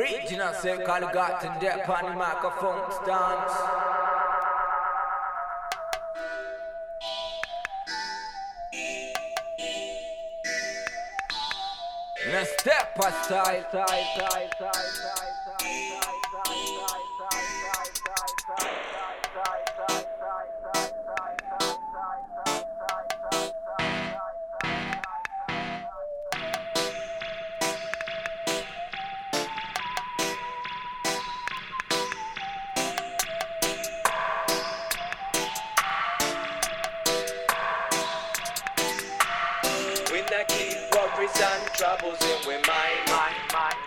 Original circle got to depth on the microphone stance. Now step aside. When I keep worries and troubles in my mind,